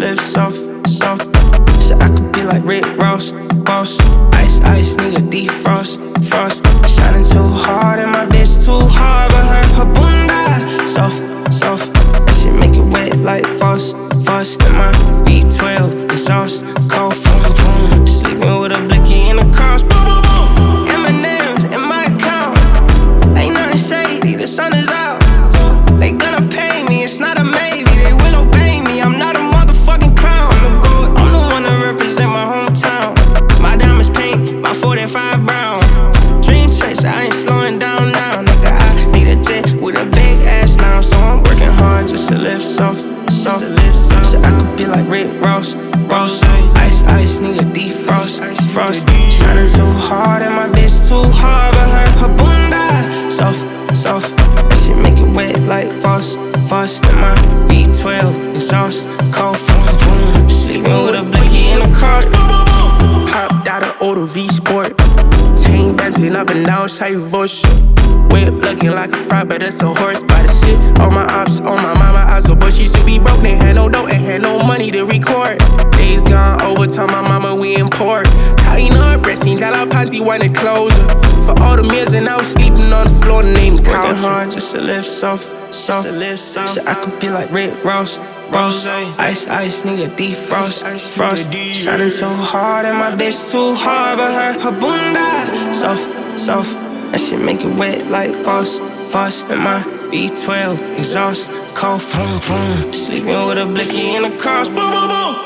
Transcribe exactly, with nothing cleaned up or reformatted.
live soft, soft. So I could be like Rick Ross, boss. Ice, ice, need a defrost, frost. Shining too hard and my bitch too hard, but her, her bunda soft, soft. That shit make it wet like Voss, Voss. And my V twelve exhaust, cold, boom, boom. Sleeping with a blicky in the cross, boom, boom, boom. M and M's in my account. Ain't nothing shady, the sun is out. They gonna pay me, it's not a maybe. They will obey me, I'm not a motherfucking clown. I'm the goat, I'm the one that represent my hometown. My diamonds pink, my forty-five brown. Dream chaser, I ain't slowing down now. Nigga, I need a jet with a big ass now. So I'm working hard just to live soft, soft. So I could be like Rick Ross, Ross. Ice, ice, need a defrost, frost. Shining too hard and my bitch too hard, but her, her bunda soft, soft. That shit make it wet like Voss, Voss. And my V twelve exhaust, cold, boom, boom. Sleeping with a blicky in the car. Hopped out of Auto V Sport. Team dancing up and down, shy voice. Whip looking like a fry, but it's a horse by the shit. All my ops, on my mama, I so but she used to be broke. They had no dough and had no money to record. Days gone over, tell my mama we import. Tying up, breasting, got our panty wanted closure. For all the meals and I was sleeping on the floor named couch. Working hard just to live soft, soft. So I could be like Rick Ross, Ross. Ice, ice, need a defrost, frost. Shining too hard and my bitch too hard, but her, her bunda soft, soft. That shit make it wet like Voss, Voss. And my V twelve exhaust, cold, boom, boom. Sleeping with a blicky in the cross, boom, boom, boom.